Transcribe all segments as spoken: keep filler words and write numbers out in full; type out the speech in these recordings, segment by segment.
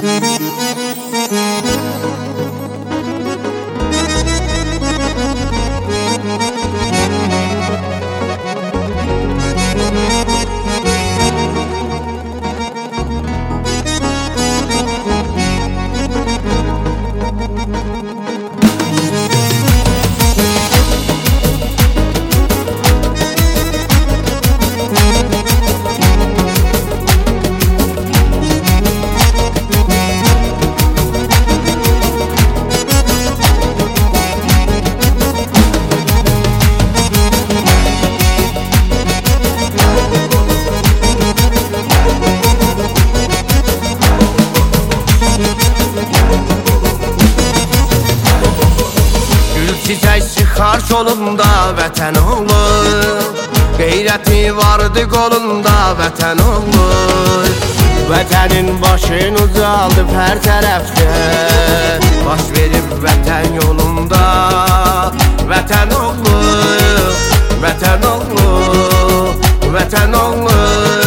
Çiçek çıkar yolunda vətən olur, qeyrəti vardı qolunda vətən olur. Vətənin başın ucaldı hər tərəfdə, baş verib vətən yolunda. Vətən olur, vətən olur, vətən olur.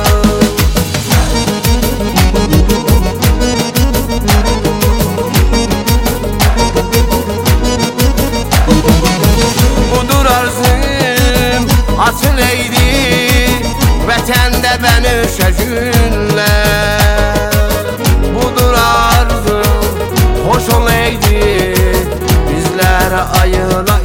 Asıl eydi vətəndə bənövşə günlər, budur arzum, xoş olaydı bizlərə ayıla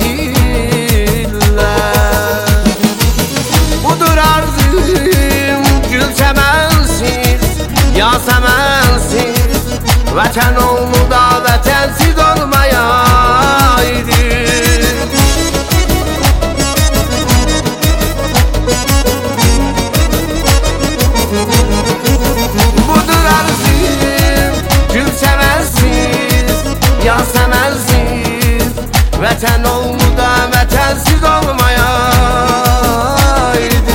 illər. Budur arzum, gül səmənsiz, yaz səmənsiz, vətən olmu da vətənsiz olmayaydı. Budur arzum, gül səmənsiz, yaz səmənsiz, vətən olmu da vətənsiz olmayaydı.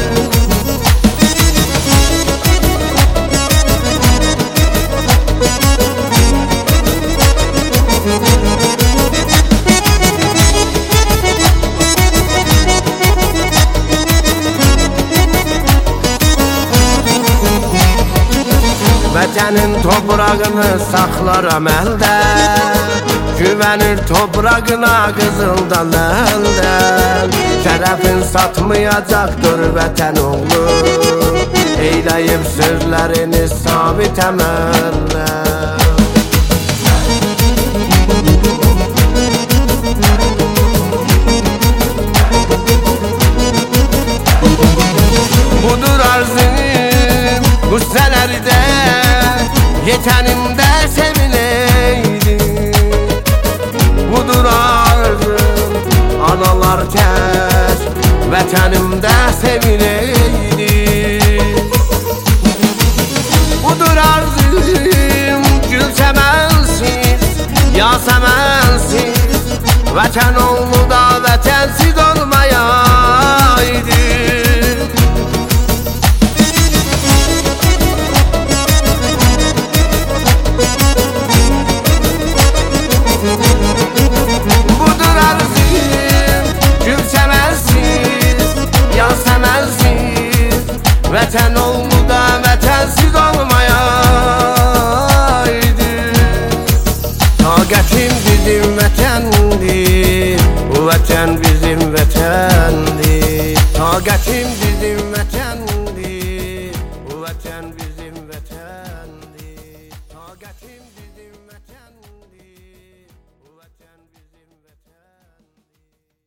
Vətənin toprağını saxlaram əldə, güvənir toprağına qızıldan əldən. Şərəfin satmayacaqdır vətən oğlu, eyləyib sözlərini sabit əməllə. Budur arzum, qüssələrdə yetənimdə sevineydi. Budur arzum, analar kəş vətənimdə sevineydi. Budur arzum, gül səmənsiz, yaz səmənsiz, vətən olmu da vətənsiz olmayaydı. Budur arzum, gül səmənsiz, yaz səmənsiz, vətən olmu da vətənsiz olmayaydı. Taqətim bizim vətəndir, bu vətən bizim vətəndir. Taqətim bizim vətəndir, bu vətən bizim vətəndir. Taqətim bizim vətəndir.